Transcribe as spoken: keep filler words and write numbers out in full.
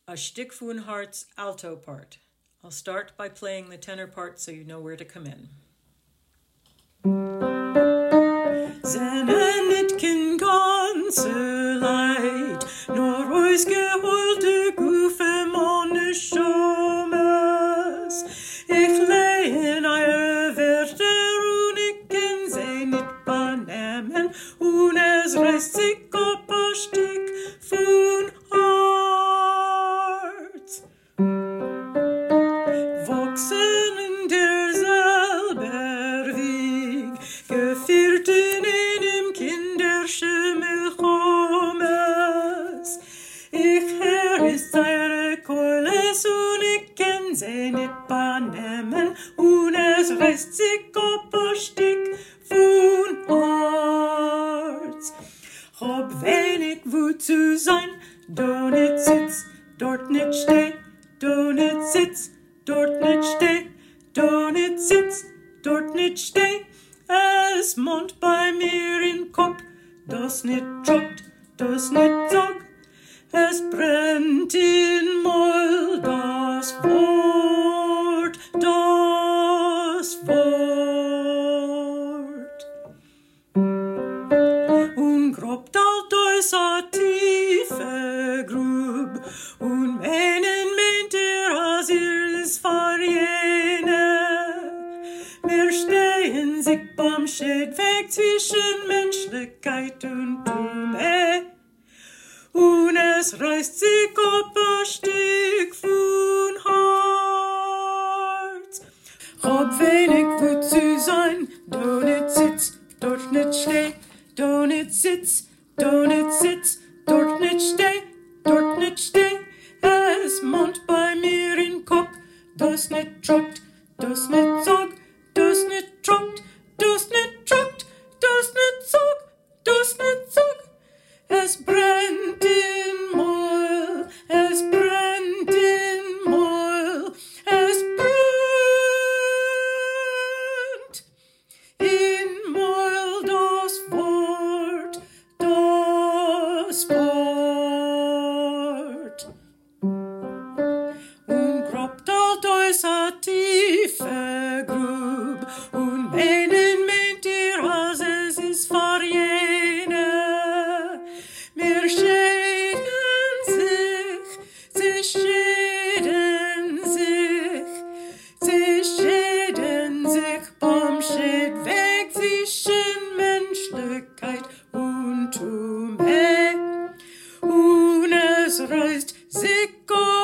a Stück von Heart's alto part. I'll start by playing the tenor part so you know where to come in. Sennen nit kin ganze Leid, nor ois geholte gufe monne schomes. Ich leh in eure Werte und ich ken sie nit banemen, und es reißt sich op a Stück von Herz. Wachsen in derselber Weg, gefirten in dem Kinderschimmel Chomes. Ich her ist eure Keules und ich kenn sie nit banemen, und es reißt sich op a Stück von Herz. Hab wenig Wut zu sein, do nit sitz, dort nit steh, do nit sitz, dort nit steh, do nit sitz, dort nit steh. Es mond bei mir in Kopf, das nit trockt, das nit sog. Es brennt in Maul, das Wort, das Wort. Und grobt alt aus a tiefe Grub, und meinen meint er, as ihr is vor jene. Wir stehen sich beim Scheidweg zwischen Menschlichkeit und Dumme, und es reißt sich op a Stück von Herz. Hab wenig Wut zu sein, do nit sitz, dort nit steh, do nit sitz, do nit sitz, dort nit steh, dort nit steh. Es mond bei mir in Kopf, das nit trockt, das nit sog, das nit trockt, das nit trockt, das nit sog, das nit sog. Es brennt in Maul, es brennt in Maul, es brennt in Maul, das Wort, das Wort. Und grobt alt aus a tiefe Grub, und meinen meint ihr, as es is vor jene. Wir schäden sich, sie schäden sich, sie schäden sich beim Scheidweg zwischen Menschlichkeit und Tumme, und es reißt sich